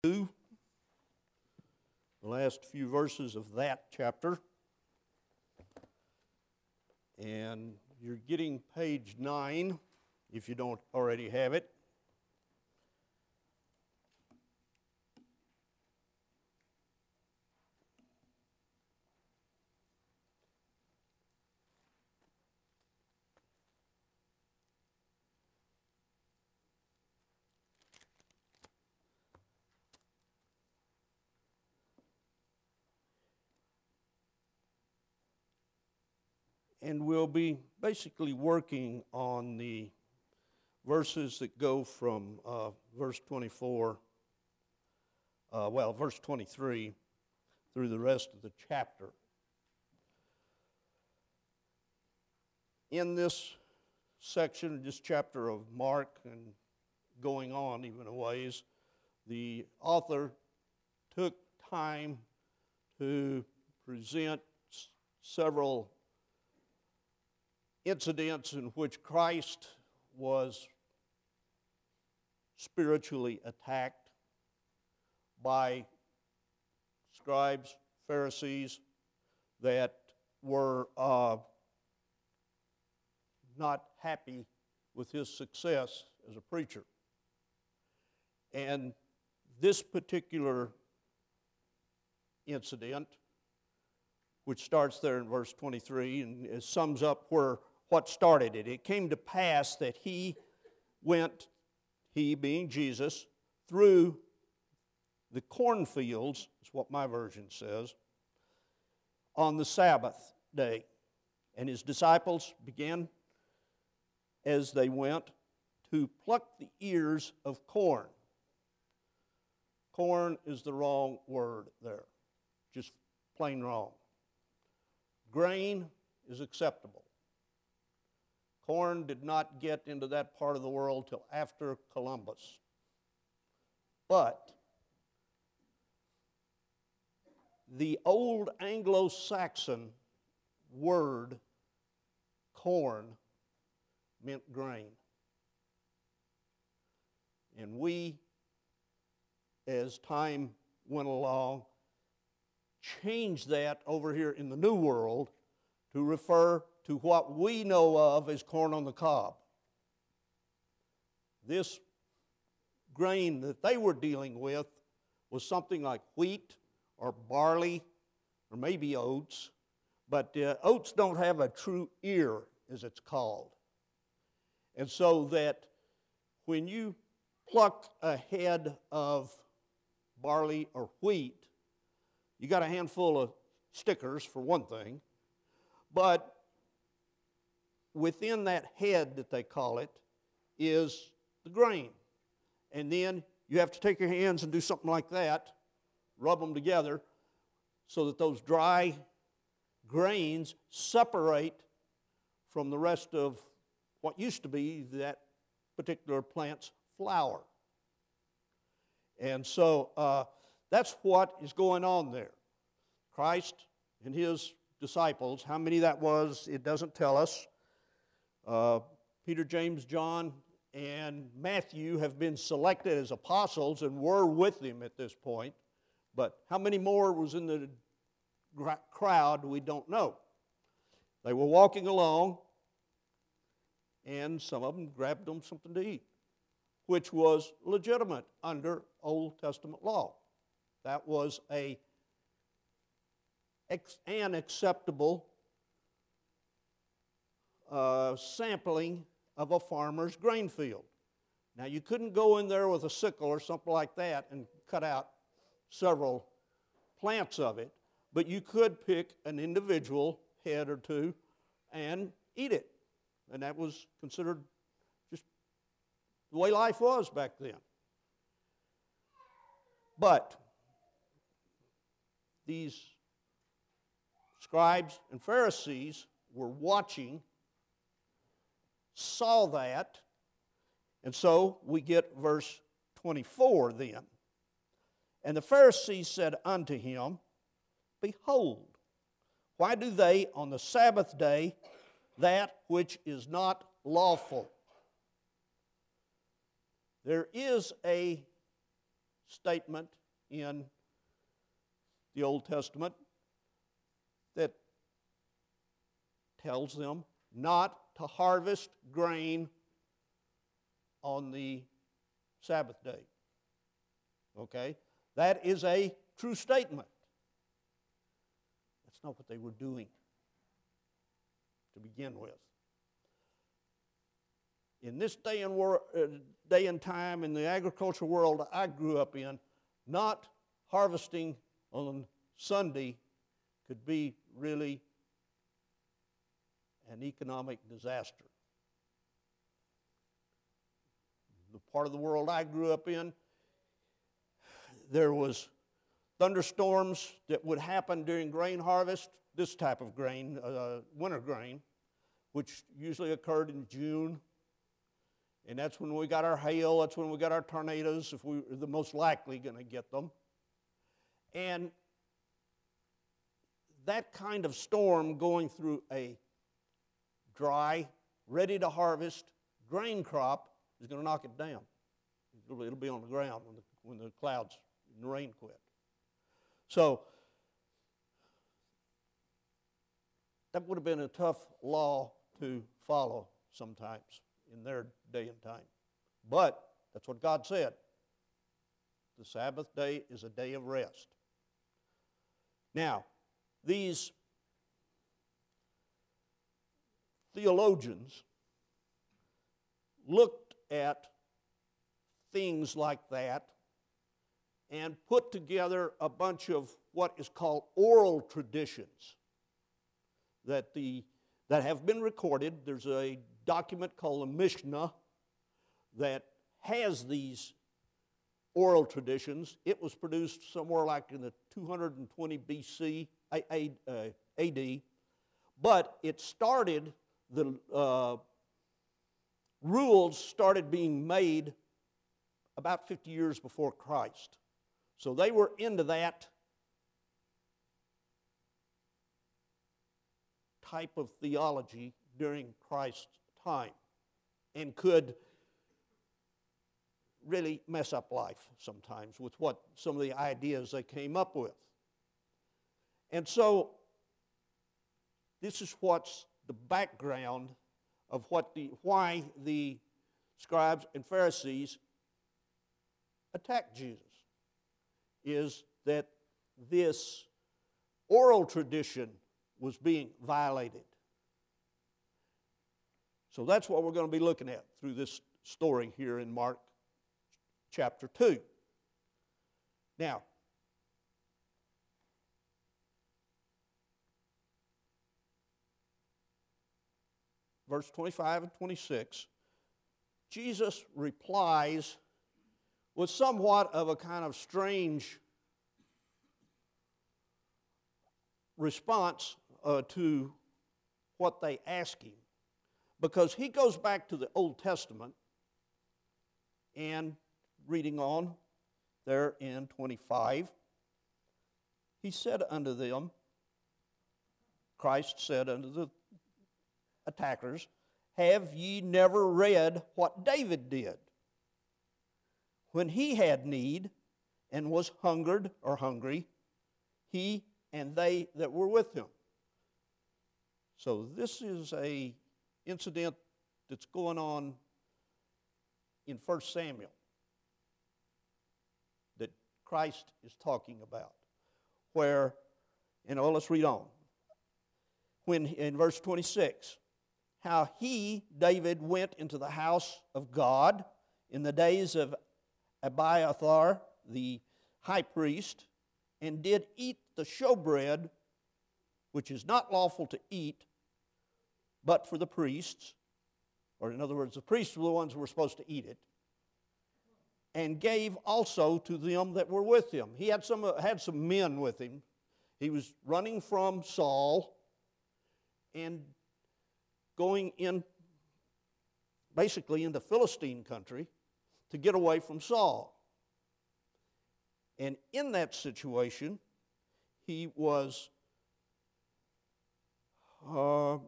2, the last few verses of that chapter. And you're getting page 9, if you don't already have it. And we'll be basically working on the verses that go from verse 23 through the rest of the chapter. In this section, this chapter of Mark, and going on even a ways, the author took time to present several incidents in which Christ was spiritually attacked by scribes, Pharisees that were not happy with his success as a preacher. And this particular incident, which starts there in verse 23 and it sums up what started it. It came to pass that he being Jesus, through the cornfields, is what my version says, on the Sabbath day. And his disciples began, as they went, to pluck the ears of corn. Corn is the wrong word there, just plain wrong. Grain is acceptable. Corn did not get into that part of the world till after Columbus. But the old Anglo-Saxon word corn meant grain. And we, as time went along, changed that over here in the New World to refer to what we know of as corn on the cob. This grain that they were dealing with was something like wheat or barley or maybe oats, but oats don't have a true ear, as it's called. And so that when you pluck a head of barley or wheat, you got a handful of stickers for one thing, but within that head that they call it is the grain. And then you have to take your hands and do something like that, rub them together so that those dry grains separate from the rest of what used to be that particular plant's flour. And so that's what is going on there. Christ and his disciples, how many that was, it doesn't tell us. Peter, James, John, and Matthew have been selected as apostles and were with him at this point. But how many more was in the crowd, we don't know. They were walking along, and some of them grabbed them something to eat, which was legitimate under Old Testament law. That was an acceptable sampling of a farmer's grain field. Now, you couldn't go in there with a sickle or something like that and cut out several plants of it, but you could pick an individual head or two and eat it. And that was considered just the way life was back then. But these scribes and Pharisees were watching, saw that, and so we get verse 24 then. And the Pharisees said unto him, Behold, why do they on the Sabbath day that which is not lawful? There is a statement in the Old Testament that tells them not to harvest grain on the Sabbath day. Okay? That is a true statement. That's not what they were doing to begin with. In this day and time in the agricultural world I grew up in, not harvesting on Sunday could be really an economic disaster. The part of the world I grew up in, there was thunderstorms that would happen during grain harvest, this type of grain, winter grain, which usually occurred in June. And that's when we got our hail, that's when we got our tornadoes, if we were the most likely going to get them. And that kind of storm going through a dry, ready to harvest grain crop is going to knock it down. It'll be on the ground when the clouds and the rain quit. So that would have been a tough law to follow sometimes in their day and time. But that's what God said. The Sabbath day is a day of rest. Now, these theologians looked at things like that and put together a bunch of what is called oral traditions that have been recorded. There's a document called the Mishnah that has these oral traditions. It was produced somewhere like in the 220 BC AD, but it started, the rules started being made about 50 years before Christ. So they were into that type of theology during Christ's time and could really mess up life sometimes with what some of the ideas they came up with. And so this is what's the background of why the scribes and Pharisees attacked Jesus, is that this oral tradition was being violated. So that's what we're going to be looking at through this story here in Mark chapter 2. Now, verse 25 and 26, Jesus replies with somewhat of a kind of strange response to what they ask him, because he goes back to the Old Testament and reading on there in 25, he said unto them, Christ said unto the attackers, have ye never read what David did when he had need and was hungered or hungry, he and they that were with him? So this is a incident that's going on in 1 Samuel that Christ is talking about, where, let's read on. When in verse 26, how he, David, went into the house of God in the days of Abiathar, the high priest, and did eat the showbread, which is not lawful to eat, but for the priests, or in other words, the priests were the ones who were supposed to eat it, and gave also to them that were with him. He had some men with him. He was running from Saul and going in, basically into Philistine country to get away from Saul. And in that situation, he was kind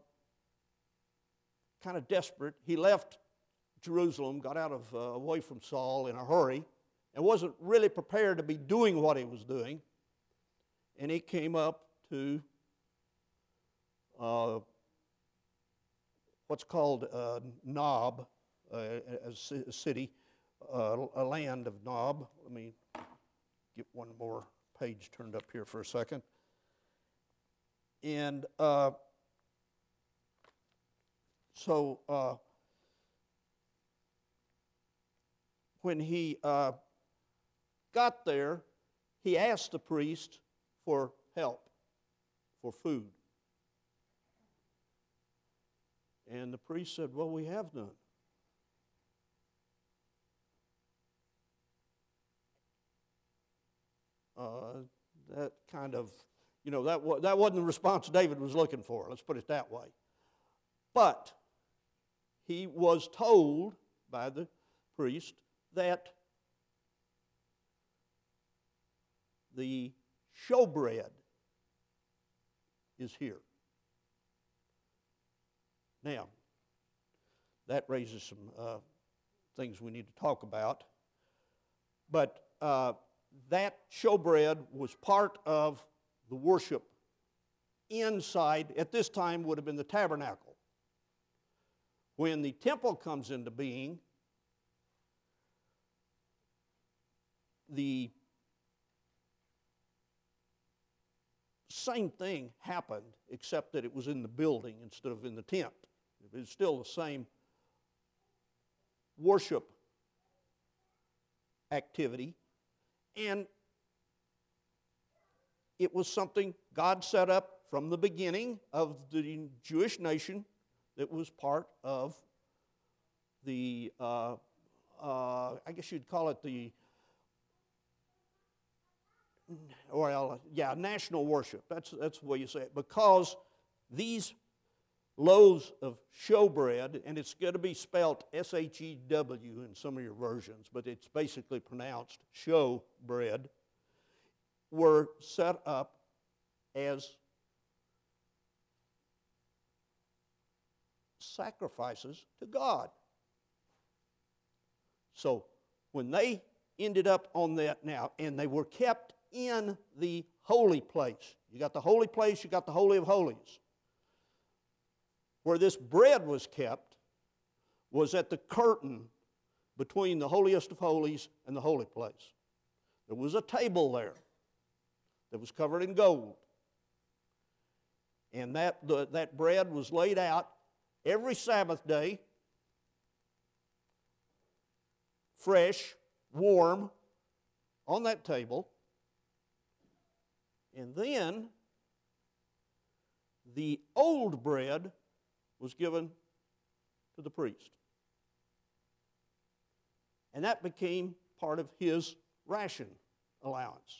of desperate. He left Jerusalem, got out of away from Saul in a hurry, and wasn't really prepared to be doing what he was doing. And he came up to what's called Nob, a city, a land of Nob. Let me get one more page turned up here for a second. And so when he got there, he asked the priest for help, for food. And the priest said, well, we have none. That kind of, that wasn't the response David was looking for, let's put it that way. But he was told by the priest that the showbread is here. Now, that raises some things we need to talk about. But that showbread was part of the worship inside, at this time would have been the tabernacle. When the temple comes into being, the same thing happened, except that it was in the building instead of in the tent. It was still the same worship activity, and it was something God set up from the beginning of the Jewish nation that was part of the, I guess you'd call it the, national worship. That's the way you say it. Because these loaves of showbread, and it's going to be spelled S-H-E-W in some of your versions, but it's basically pronounced showbread, were set up as sacrifices to God. So when they ended up on that now, and they were kept in the holy place. You got the holy place, you got the Holy of Holies. Where this bread was kept was at the curtain between the holiest of holies and the holy place. There was a table there that was covered in gold. And that bread was laid out every Sabbath day, fresh, warm, on that table. And then the old bread was given to the priest. And that became part of his ration allowance.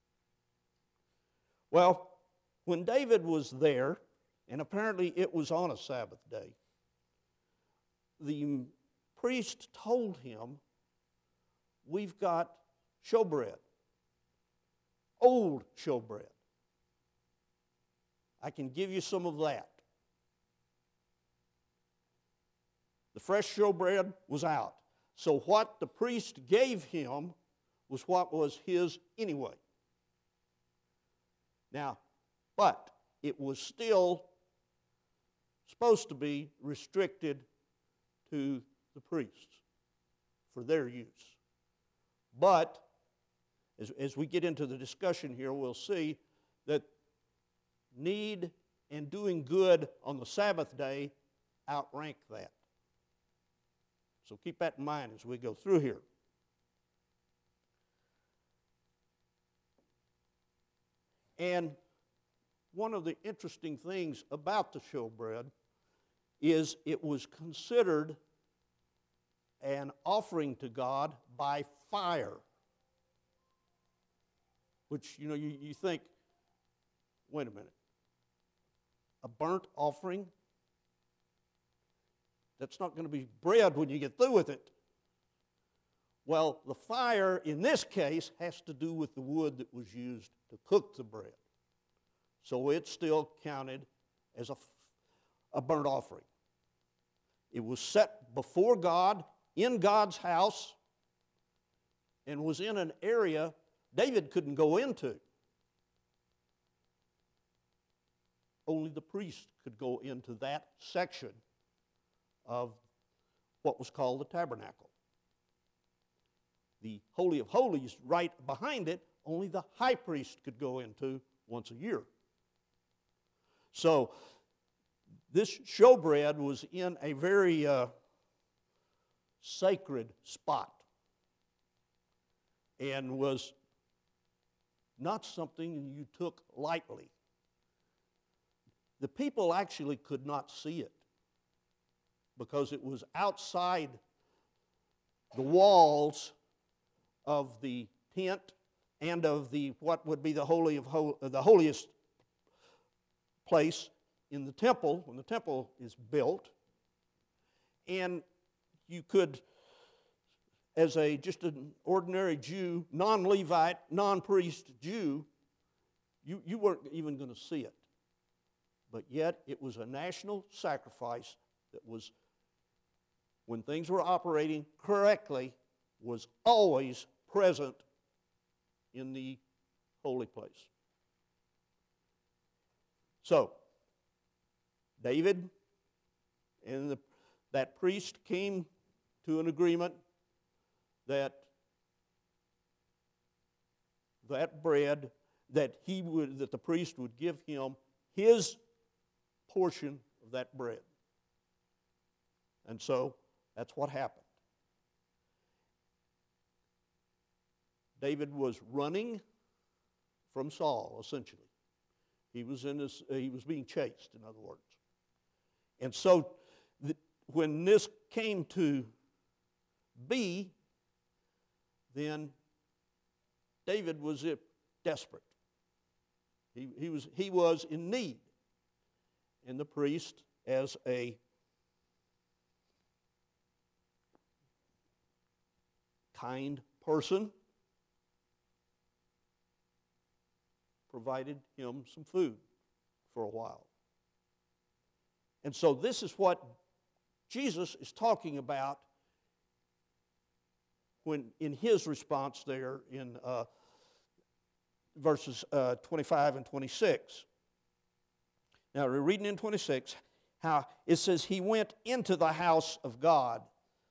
Well, when David was there, and apparently it was on a Sabbath day, the priest told him, we've got showbread, old showbread. I can give you some of that. The fresh showbread was out. So what the priest gave him was what was his anyway. Now, but it was still supposed to be restricted to the priests for their use. But as we get into the discussion here, we'll see that need and doing good on the Sabbath day outrank that. So keep that in mind as we go through here. And one of the interesting things about the showbread is it was considered an offering to God by fire. Which, you think, wait a minute, a burnt offering? That's not going to be bread when you get through with it. Well, the fire in this case has to do with the wood that was used to cook the bread. So it still counted as a burnt offering. It was set before God in God's house, and was in an area David couldn't go into. Only the priest could go into that section of what was called the tabernacle. The Holy of Holies right behind it, only the high priest could go into once a year. So this showbread was in a very sacred spot and was not something you took lightly. The people actually could not see it because it was outside the walls of the tent and of the what would be the holiest place in the temple when the temple is built. And you could, as just an ordinary Jew, non-Levite, non-priest Jew, you weren't even going to see it. But yet it was a national sacrifice that was, when things were operating correctly, was always present in the holy place. So, David and that priest came to an agreement that bread, that the priest would give him his portion of that bread. And so that's what happened. David was running from Saul, essentially. He was being chased, in other words. And so when this came to be, then David was desperate. He was in need. And the priest, as a kind person, provided him some food for a while. And so this is what Jesus is talking about when in his response there in verses 25 and 26. Now we're reading in 26 how it says he went into the house of God.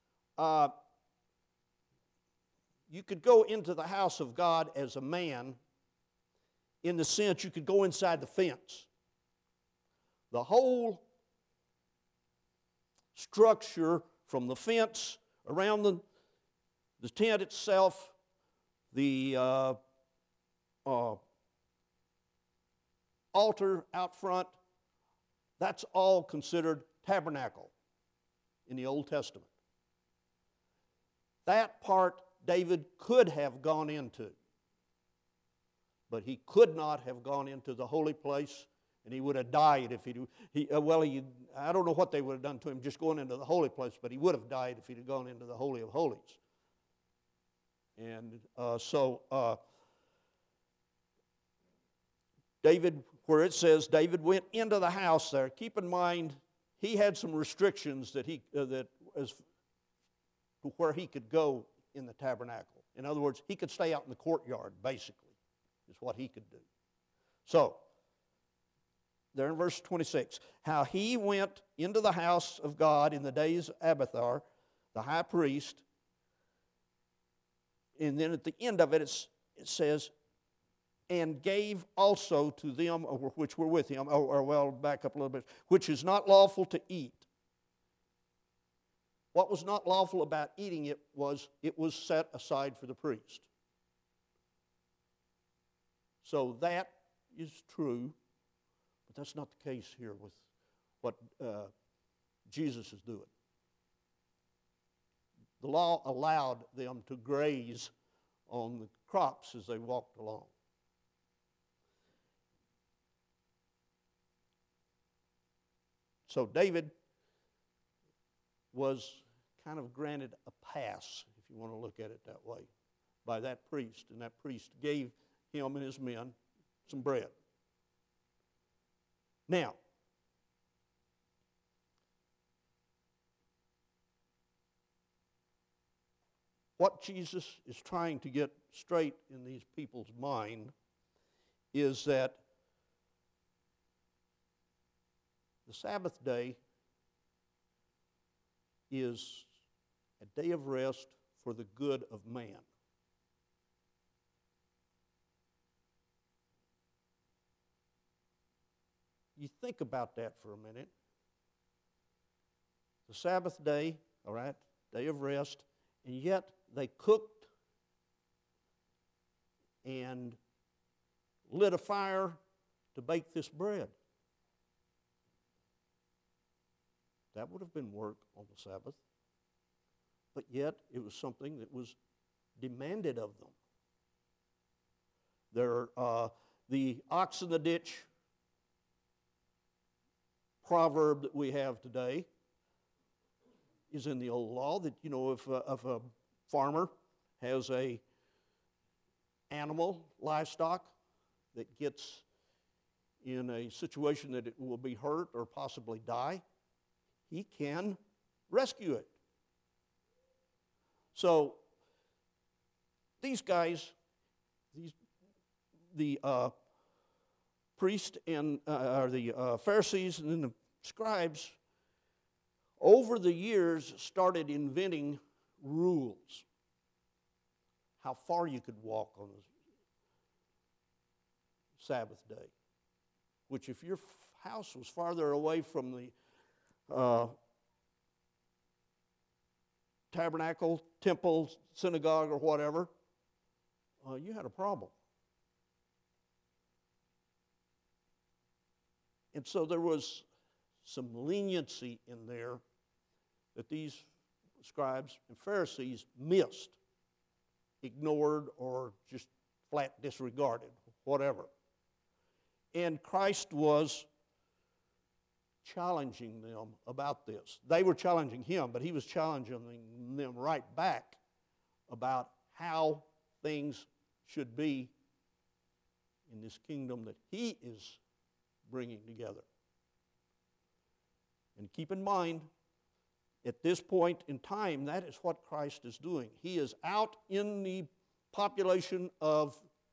You could go into the house of God as a man in the sense you could go inside the fence. The whole structure from the fence around the tent itself, the altar out front, that's all considered tabernacle in the Old Testament. That part David could have gone into, but he could not have gone into the holy place, and he would have died if I don't know what they would have done to him just going into the holy place, but he would have died if he'd have gone into the Holy of Holies. And David, where it says David went into the house there, keep in mind he had some restrictions that as to where he could go in the tabernacle. In other words, he could stay out in the courtyard, basically, is what he could do. So, there in verse 26, how he went into the house of God in the days of Abiathar, the high priest, and then at the end of it, it says, and gave also to them which were with him, back up a little bit, which is not lawful to eat. What was not lawful about eating it was set aside for the priest. So that is true, but that's not the case here with what Jesus is doing. The law allowed them to graze on the crops as they walked along. So David was kind of granted a pass, if you want to look at it that way, by that priest. And that priest gave him and his men some bread. Now, what Jesus is trying to get straight in these people's mind is that the Sabbath day is a day of rest for the good of man. You think about that for a minute. The Sabbath day, all right, day of rest, and yet they cooked and lit a fire to bake this bread. That would have been work on the Sabbath, but yet it was something that was demanded of them. The ox in the ditch proverb that we have today is in the old law that, if a farmer has a animal, livestock, that gets in a situation that it will be hurt or possibly die, he can rescue it. So these guys, the priest and the Pharisees and then the scribes, over the years started inventing rules. How far you could walk on the Sabbath day. Which if your house was farther away from the tabernacle, temple, synagogue, or whatever, you had a problem. And so there was some leniency in there that these scribes and Pharisees missed, ignored, or just flat disregarded, whatever. And Christ was challenging them about this. They were challenging him, but he was challenging them right back about how things should be in this kingdom that he is bringing together. And keep in mind, at this point in time, that is what Christ is doing. He is out in the population of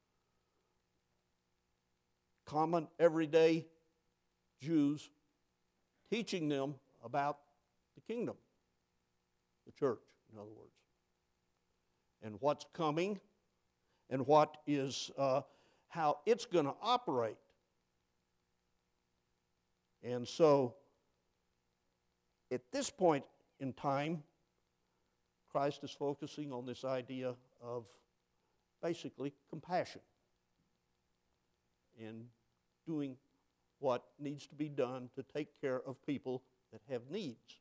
common, everyday Jews, teaching them about the kingdom, the church, in other words, and what's coming, and what is, how it's going to operate. And so, at this point in time, Christ is focusing on this idea of basically compassion and doing what needs to be done to take care of people that have needs,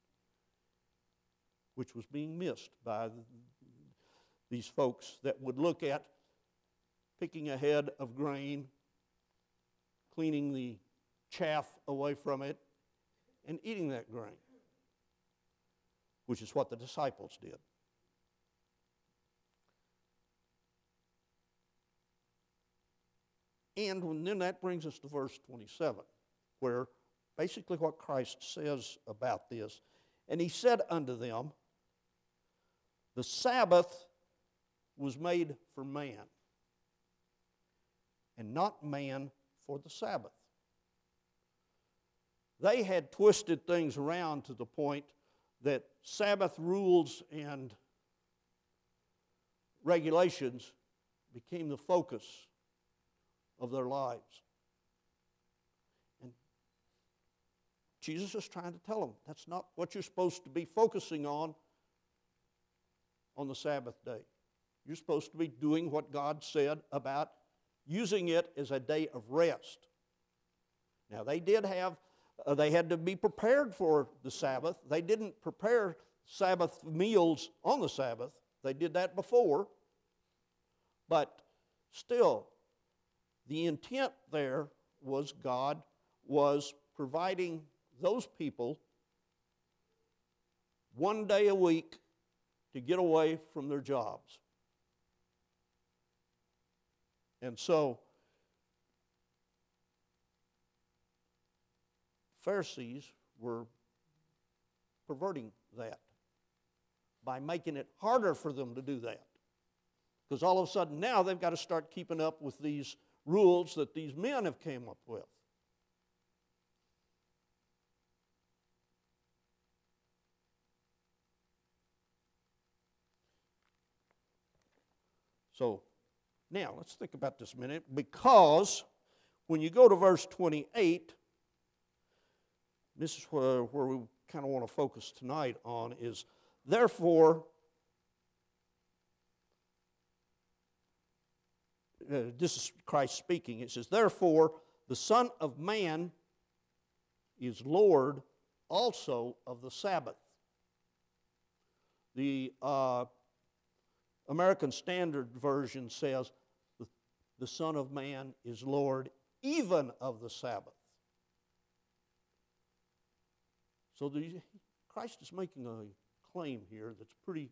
which was being missed by these folks that would look at picking a head of grain, cleaning the chaff away from it, and eating that grain, which is what the disciples did. And then that brings us to verse 27, where basically what Christ says about this. And he said unto them, the Sabbath was made for man, and not man for the Sabbath. They had twisted things around to the point that Sabbath rules and regulations became the focus of their lives. And Jesus is trying to tell them that's not what you're supposed to be focusing on the Sabbath day. You're supposed to be doing what God said about using it as a day of rest. Now, they had to be prepared for the Sabbath. They didn't prepare Sabbath meals on the Sabbath. They did that before. But still, the intent there was God was providing those people one day a week to get away from their jobs. And so, Pharisees were perverting that by making it harder for them to do that. Because all of a sudden now they've got to start keeping up with these rules that these men have came up with. So now let's think about this a minute, because when you go to verse 28, this is where we kind of want to focus tonight on, is therefore, this is Christ speaking. It says, therefore, the Son of Man is Lord also of the Sabbath. The American Standard Version says, the Son of Man is Lord even of the Sabbath. So Christ is making a claim here that's pretty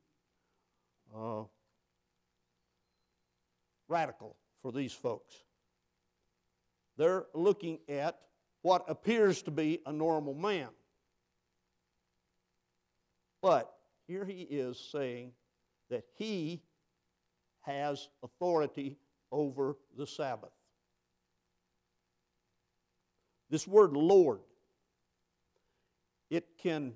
radical for these folks. They're looking at what appears to be a normal man. But here he is saying that he has authority over the Sabbath. This word Lord, it can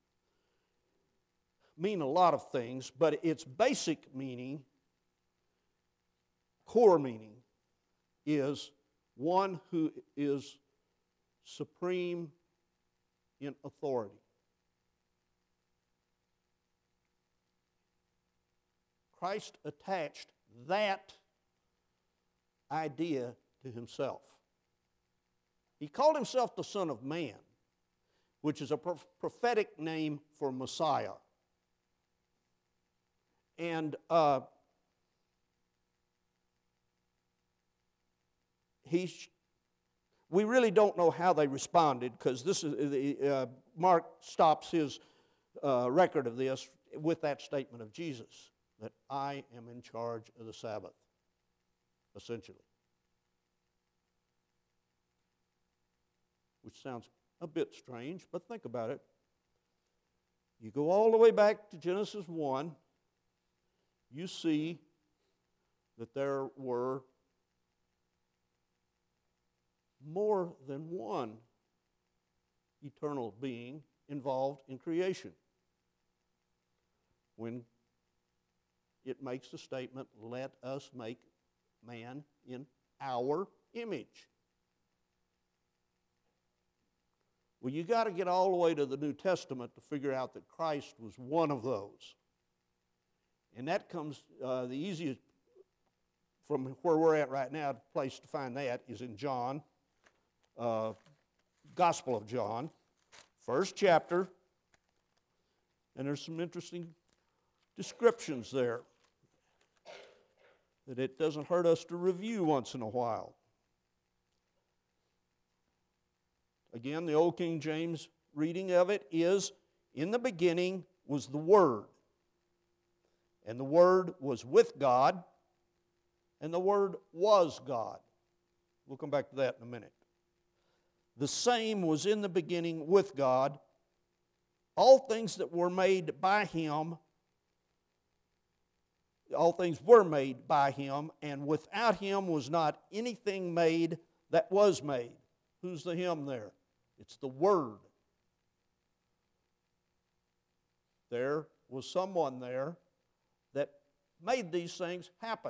mean a lot of things, but its basic meaning, core meaning, is one who is supreme in authority. Christ attached that idea to himself. He called himself the Son of Man, which is a prophetic name for Messiah. And we really don't know how they responded, because this is Mark stops his record of this with that statement of Jesus, that I am in charge of the Sabbath, essentially. Which sounds a bit strange, but think about it. You go all the way back to Genesis 1, you see that there were more than one eternal being involved in creation. When it makes the statement, let us make man in our image. Well, you got to get all the way to the New Testament to figure out that Christ was one of those. And that comes, the easiest, from where we're at right now, the place to find that is in John, Gospel of John, first chapter, and there's some interesting descriptions there that it doesn't hurt us to review once in a while. Again, the Old King James reading of it is, in the beginning was the Word, and the Word was with God, and the Word was God. We'll come back to that in a minute. The same was in the beginning with God. All things that were made by Him, all things were made by Him, and without Him was not anything made that was made. Who's the Him there? It's the Word. There was someone there that made these things happen.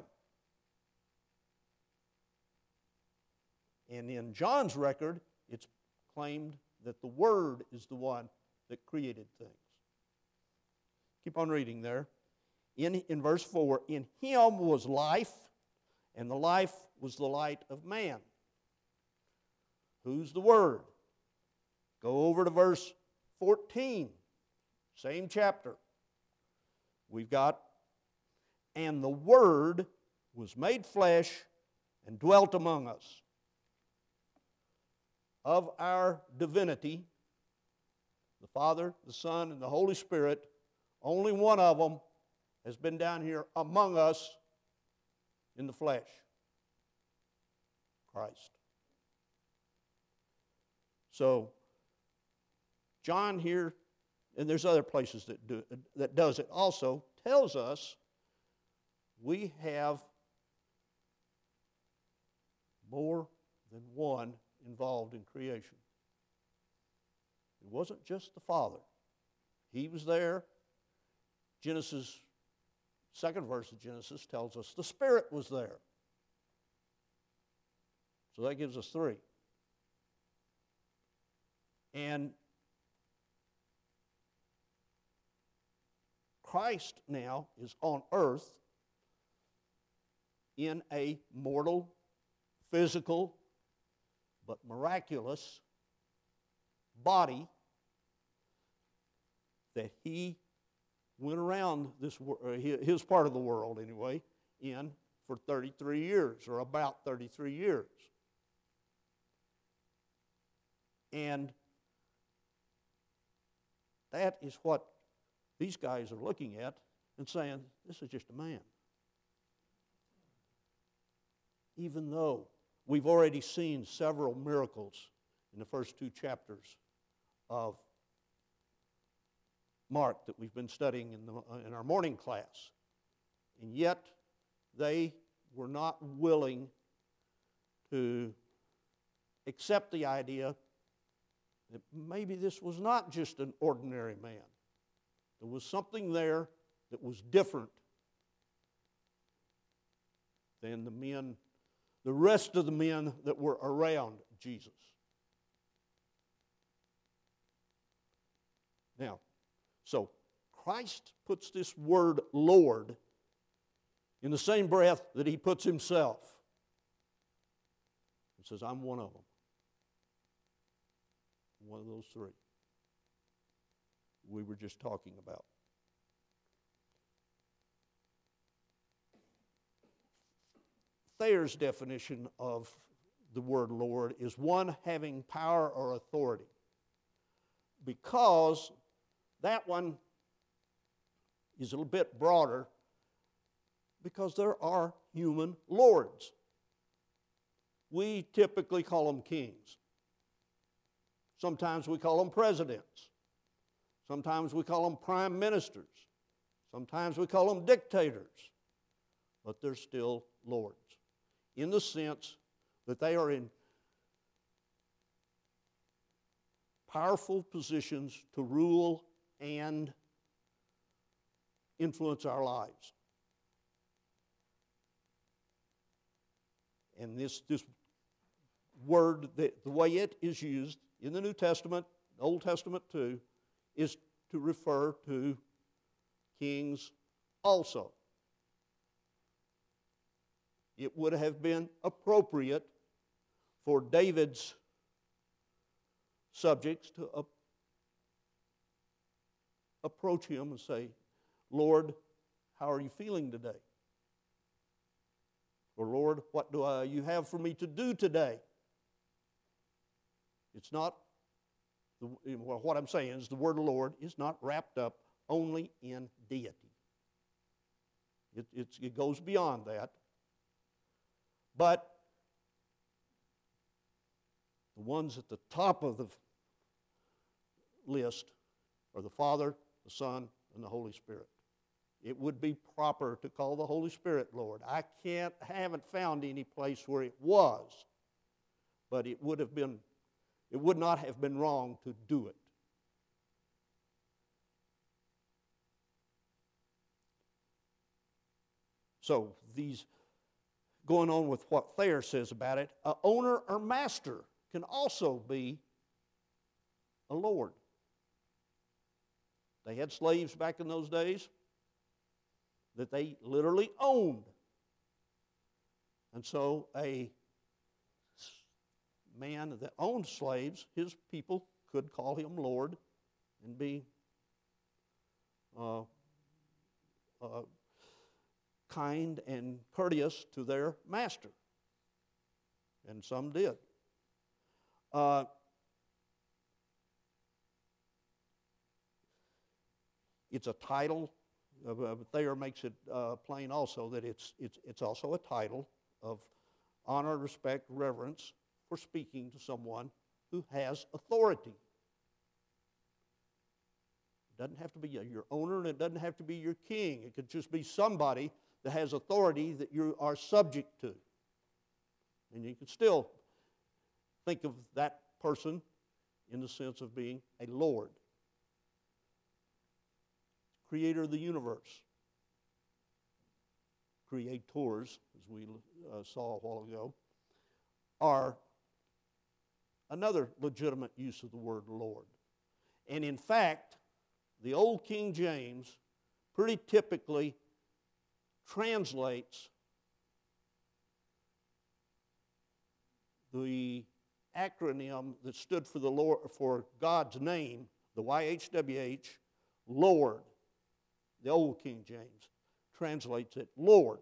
And in John's record, it's claimed that the Word is the one that created things. Keep on reading there. In verse 4, in Him was life, and the life was the light of man. Who's the Word? Go over to verse 14, same chapter. We've got, and the Word was made flesh and dwelt among us. Of our divinity, the Father, the Son, and the Holy Spirit, only one of them has been down here among us in the flesh. Christ. So, John here and there's other places that does it also, tells us we have more than one involved in creation. It wasn't just the Father. He was there. Genesis, second verse of Genesis tells us the Spirit was there. So that gives us three. And Christ now is on earth in a mortal, physical, but miraculous body that he went around this his part of the world anyway in for 33 years, or about 33 years. And that is what these guys are looking at and saying, this is just a man. Even though we've already seen several miracles in the first two chapters of Mark that we've been studying in our morning class. And yet, they were not willing to accept the idea that maybe this was not just an ordinary man. There was something there that was different than the rest of the men that were around Jesus. Now, so Christ puts this word Lord in the same breath that he puts himself. He says, I'm one of them. One of those three we were just talking about. Thayer's definition of the word Lord is one having power or authority, because that one is a little bit broader, because there are human lords. We typically call them kings. Sometimes we call them presidents. Sometimes we call them prime ministers. Sometimes we call them dictators. But they're still lords, in the sense that they are in powerful positions to rule and influence our lives. And this word, the way it is used in the New Testament, the Old Testament too, is to refer to kings also. It would have been appropriate for David's subjects to approach him and say, Lord, how are you feeling today? Or Lord, what do you have for me to do today? It's not, what I'm saying is the word Lord is not wrapped up only in deity. It goes beyond that. But the ones at the top of the list are the Father, the Son, and the Holy Spirit. It would be proper to call the Holy Spirit Lord. I haven't found any place where it was, but it would not have been wrong to do it. So these, going on with what Thayer says about it, an owner or master can also be a lord. They had slaves back in those days that they literally owned. And so a man that owned slaves, his people could call him Lord and be kind and courteous to their master. And some did. It's a title. Thayer makes it plain also that it's also a title of honor, respect, reverence for speaking to someone who has authority. It doesn't have to be your owner, and it doesn't have to be your king. It could just be somebody that has authority that you are subject to. And you can still think of that person in the sense of being a Lord. Creator of the universe. Creators, as we saw a while ago, are another legitimate use of the word Lord. And in fact, the old King James pretty typically translates the acronym that stood for the Lord, for God's name, the YHWH, Lord. The old King James translates it Lord.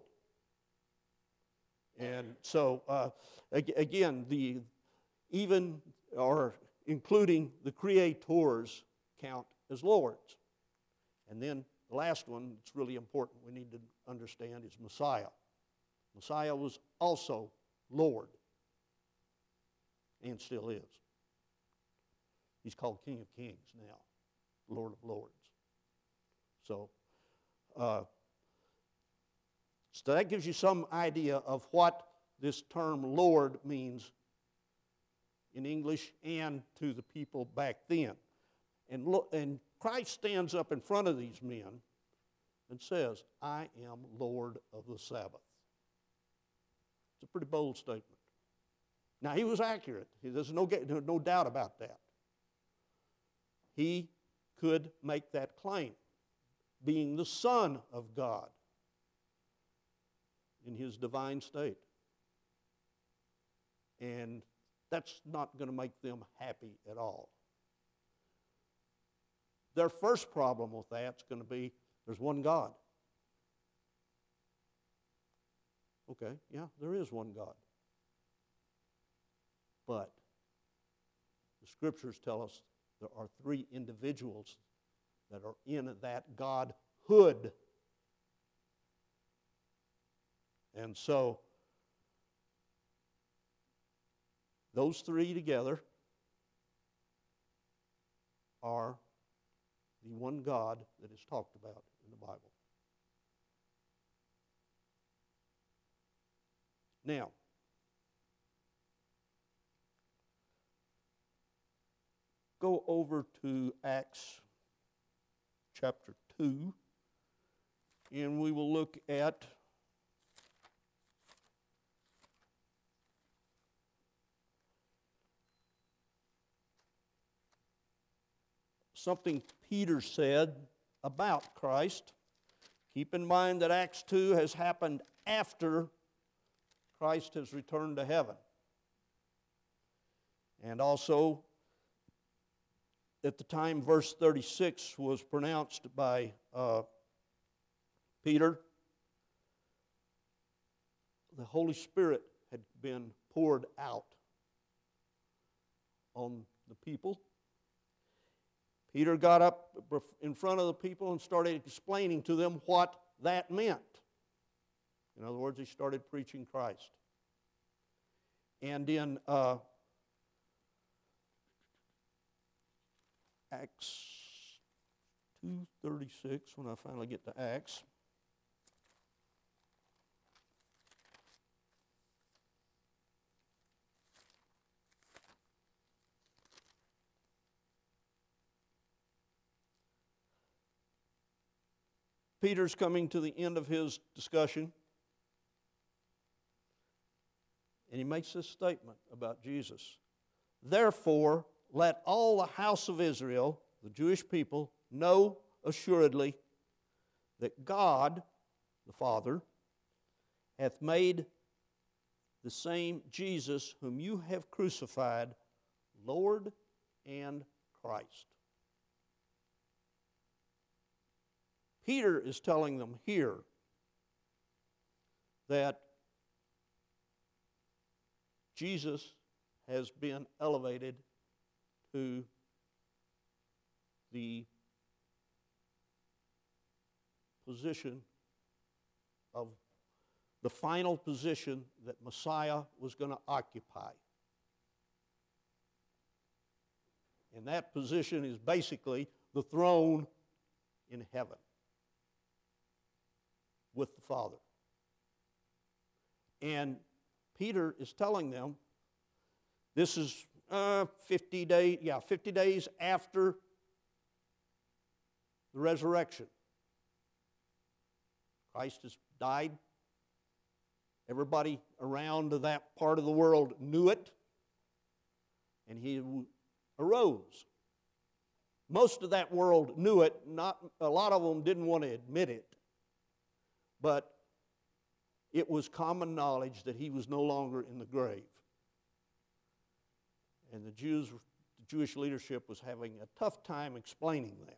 And so, again, even or including the creators count as lords. And then the last one that's really important we need to understand is Messiah. Messiah was also Lord, and still is. He's called King of Kings now, Lord of Lords. So that gives you some idea of what this term Lord means in English and to the people back then. And Christ stands up in front of these men and says, I am Lord of the Sabbath. It's a pretty bold statement. Now, he was accurate. There's no doubt about that. He could make that claim, being the Son of God in his divine state. And that's not going to make them happy at all. Their first problem with that's going to be there's one God. Okay, yeah, there is one God. But the Scriptures tell us there are three individuals that are in that Godhood. And so, those three together are the one God that is talked about in the Bible. Now, go over to Acts chapter 2, and we will look at something Peter said about Christ. Keep in mind that Acts 2 has happened after Christ has returned to heaven. And also, at the time verse 36 was pronounced by Peter, the Holy Spirit had been poured out on the people. Peter got up in front of the people and started explaining to them what that meant. In other words, he started preaching Christ. And in Acts 2:36, when I finally get to Acts, Peter's coming to the end of his discussion, and he makes this statement about Jesus. Therefore, let all the house of Israel, the Jewish people, know assuredly that God, the Father, hath made the same Jesus whom you have crucified, Lord and Christ. Peter is telling them here that Jesus has been elevated to the position of the final position that Messiah was going to occupy. And that position is basically the throne in heaven with the Father. And Peter is telling them, this is 50 days after the resurrection. Christ has died. Everybody around that part of the world knew it. And he arose. Most of that world knew it. Not a lot of them didn't want to admit it. But it was common knowledge that he was no longer in the grave. And the Jewish leadership was having a tough time explaining that,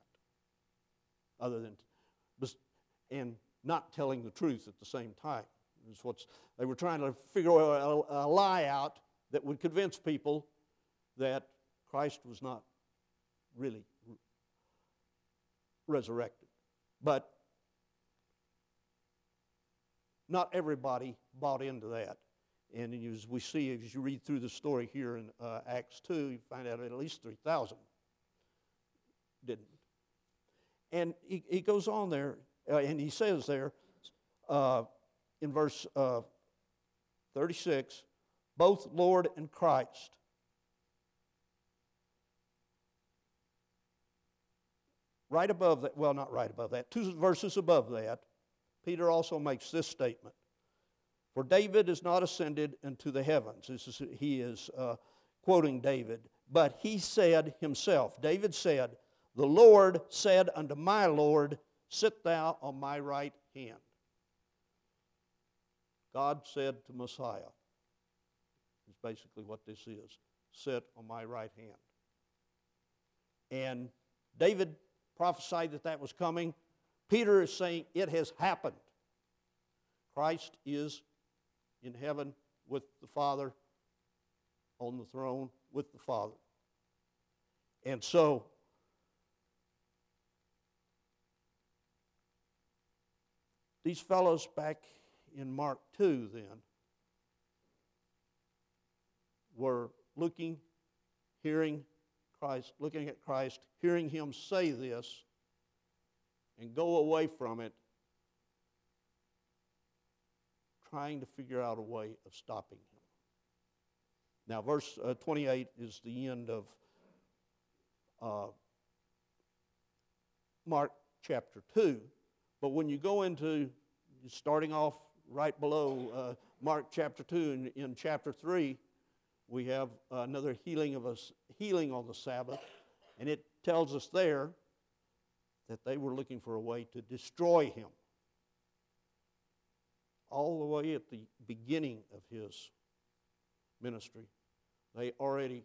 and not telling the truth at the same time. They were trying to figure a lie out that would convince people that Christ was not really resurrected. But not everybody bought into that. And as we see, as you read through the story here in Acts 2, you find out at least 3,000 didn't. And he goes on there, and he says there in verse 36, both Lord and Christ. Right above that, well, not right above that, 2 verses above that, Peter also makes this statement. For David is not ascended into the heavens. He is quoting David. But he said himself, David said, the Lord said unto my Lord, sit thou on my right hand. God said to Messiah, is basically what this is, sit on my right hand. And David prophesied that was coming. Peter is saying it has happened. Christ is in heaven with the Father, on the throne with the Father. And so, these fellows back in Mark 2 then were looking at Christ, hearing him say this, and go away from it, trying to figure out a way of stopping him. Now, verse 28 is the end of Mark chapter 2. But when you go into, starting off right below Mark chapter 2, in chapter 3, we have another healing on the Sabbath. And it tells us there that they were looking for a way to destroy him. All the way at the beginning of his ministry, they already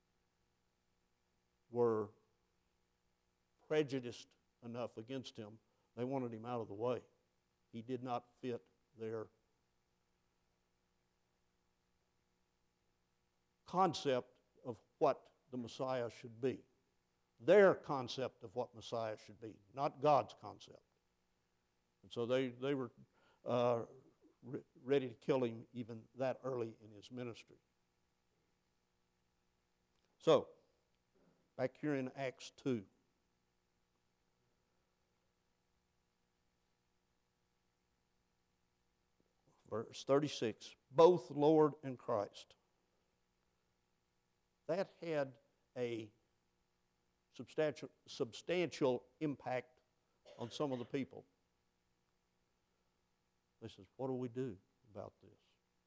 were prejudiced enough against him. They wanted him out of the way. He did not fit their concept of what the Messiah should be. Their concept of what Messiah should be, not God's concept. And so they were ready to kill him even that early in his ministry. So, back here in Acts 2. Verse 36, both Lord and Christ. That had a substantial impact on some of the people. They said, what do we do about this?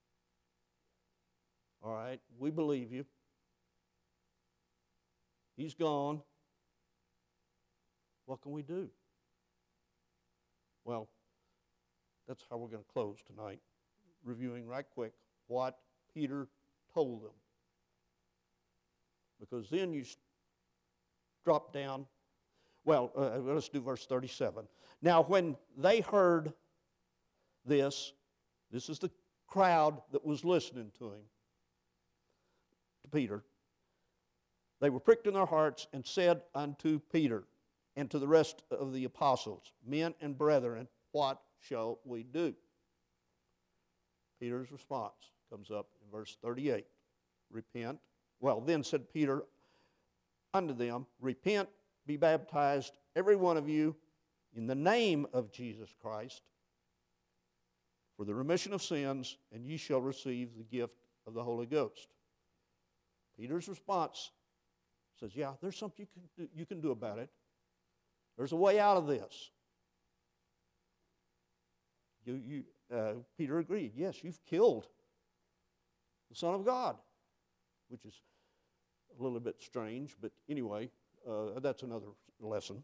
All right, we believe you. He's gone. What can we do? Well, that's how we're going to close tonight, reviewing right quick what Peter told them. Because then you drop down. Well, let's do verse 37. Now, when they heard this is the crowd that was listening to him, to Peter. They were pricked in their hearts and said unto Peter and to the rest of the apostles, men and brethren, what shall we do? Peter's response comes up in verse 38. Repent. Well, then said Peter unto them, repent, be baptized, every one of you, in the name of Jesus Christ for the remission of sins, and ye shall receive the gift of the Holy Ghost. Peter's response says, yeah, there's something you can do about it. There's a way out of this. Peter agreed. Yes, you've killed the Son of God, which is a little bit strange, but anyway, that's another lesson.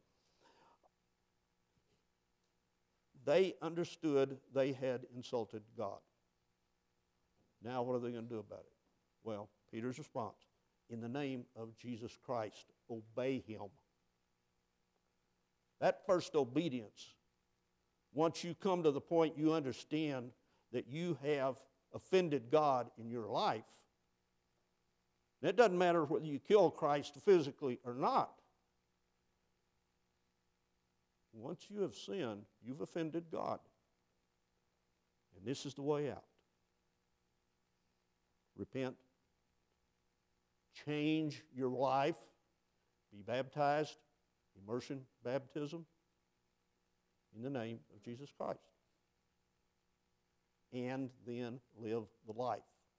They understood they had insulted God. Now what are they going to do about it? Well, Peter's response, in the name of Jesus Christ, obey him. That first obedience, once you come to the point you understand that you have offended God in your life, it doesn't matter whether you kill Christ physically or not. Once you have sinned, you've offended God. And this is the way out. Repent. Change your life. Be baptized. Immersion baptism. In the name of Jesus Christ. And then live the life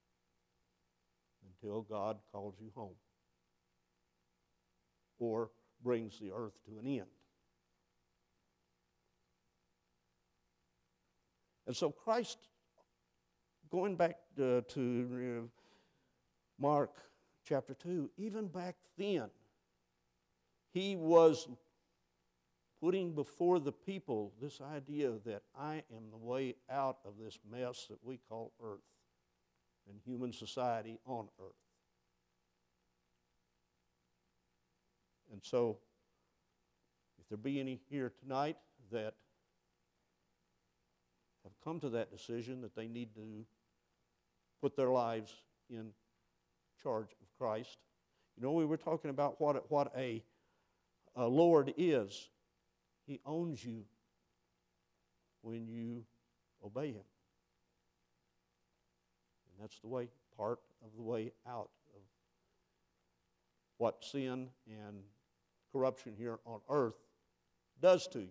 until God calls you home or brings the earth to an end. And so Christ, going back to Mark chapter 2, even back then, he was putting before the people this idea that I am the way out of this mess that we call earth and human society on earth. And so, if there be any here tonight that have come to that decision that they need to put their lives in charge of Christ. You know, we were talking about what a Lord is. He owns you when you obey him. And that's the way, part of the way out of what sin and corruption here on earth does to you.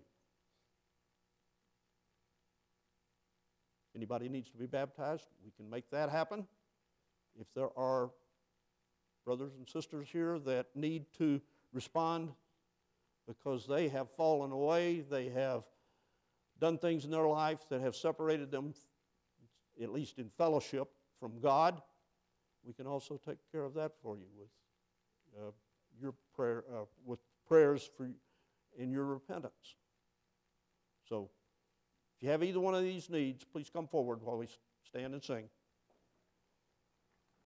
Anybody needs to be baptized, we can make that happen. If there are brothers and sisters here that need to respond because they have fallen away, they have done things in their life that have separated them, at least in fellowship, from God, we can also take care of that for you with your prayer, with prayers for in your repentance. So, if you have either one of these needs, please come forward while we stand and sing.